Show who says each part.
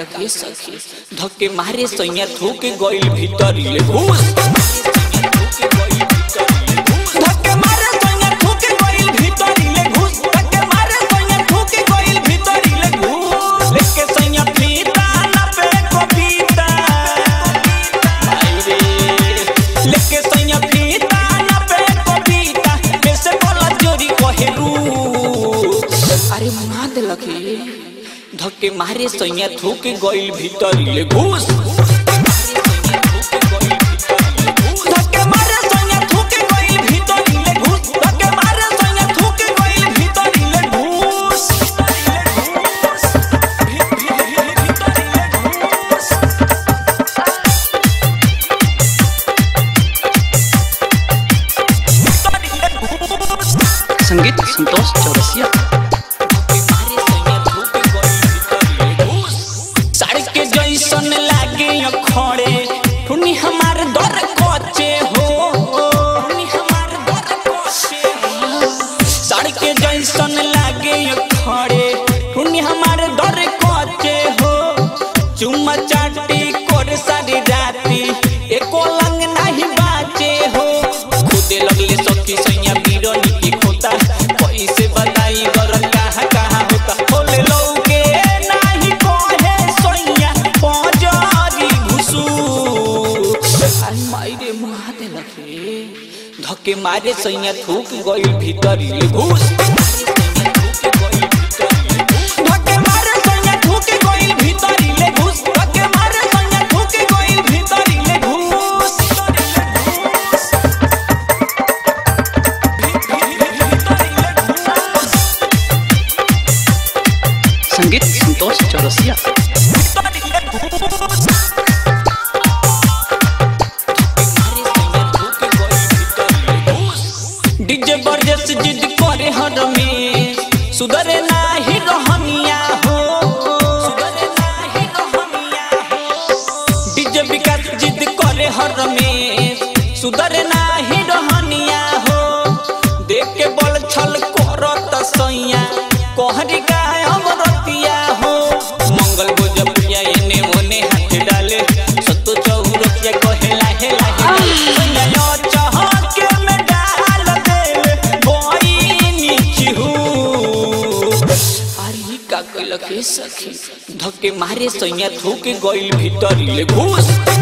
Speaker 1: लगे सखी धक्के मारे सैया थूके गइल भीतर ले घुस धक्के मारे सैया थूके गइल भीतर ले घुस धक्के मारे सैया थूके गइल भीतर ले घुस लेके सैया फीता ना पे कविता आइरे लेके सैया फीता ना पे कविता कैसे बोला जोरी कहेलू अरे मुना दे लगे धक्के मारे सैया थूके गइल भीतर ले घुस धक्के मारे सैया थूके गइल भीतर ले घुस धक्के मारे सैया थूके गइल भीतर ले घुस
Speaker 2: संगीत संतोष चौरसिया
Speaker 1: जैसन लागे खड़े टुनी हमार दर कोचे हो टुनी हमार दर कोचे साड़ के जैसन लागे खड़े टुनी हमार दर कोचे हो चुम्मा चाटी कर सारी राती एको लंग नहीं बाचे हो खुदे लगले सखी सैया बीरनी की खोता कैसे बताई गर कहां कहां होता होले लौके नहीं कोहे सैया पजरी घुसू आई मायरे मुहा दे लगे धक्के मारे सैया थूक गइल भीतर ले घुस धक्के मारे सैया थूक गइल भीतर ले घुस धक्के मारे सैया थूक गइल भीतर ले घुस
Speaker 2: संगीत संतोष चौरसिया
Speaker 1: डीजे बरजस जिद करे हर में सुधरे नाही रहनिया हो सुधरे नाही रहनिया हो डीजे विकास जिद करे हर में सुधरे नाही रहनिया हो देख के बल छल करत सैया कहरी गाय अमरतिया हो मंगल भोजपुरिया एने ओने हाथ डाले सत्तो चौरसिया कहे लाहे लाहे सैया चहके में डाल दे बोई नीची हूँ अरे का कइल के सखी धक्के मारे सैया थूके गइल भीतर ले घुस